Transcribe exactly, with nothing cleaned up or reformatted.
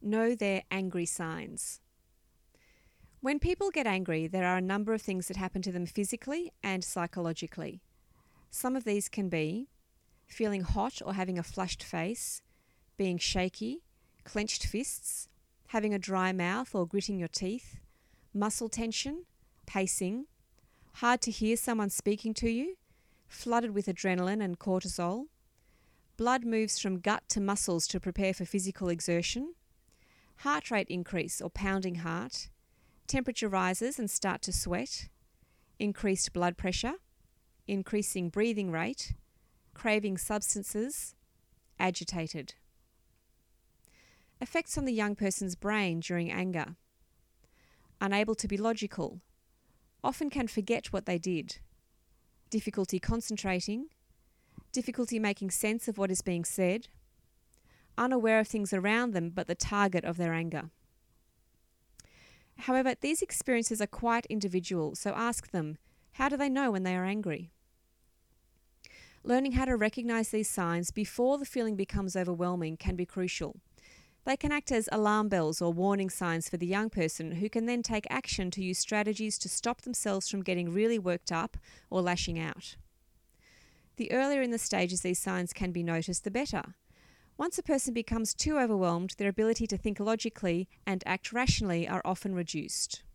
Know their angry signs. When people get angry, there are a number of things that happen to them physically and psychologically. Some of these can be feeling hot or having a flushed face, being shaky, clenched fists, having a dry mouth or gritting your teeth, muscle tension, pacing, hard to hear someone speaking to you, flooded with adrenaline and cortisol, blood moves from gut to muscles to prepare for physical exertion, heart rate increase or pounding heart, temperature rises and start to sweat, increased blood pressure, increasing breathing rate, craving substances, agitated. Effects on the young person's brain during anger. Unable to be logical, often can forget what they did, difficulty concentrating, difficulty making sense of what is being said, unaware of things around them but the target of their anger. However, these experiences are quite individual, so ask them, how do they know when they are angry? Learning how to recognise these signs before the feeling becomes overwhelming can be crucial. They can act as alarm bells or warning signs for the young person, who can then take action to use strategies to stop themselves from getting really worked up or lashing out. The earlier in the stages these signs can be noticed, the better. Once a person becomes too overwhelmed, their ability to think logically and act rationally are often reduced.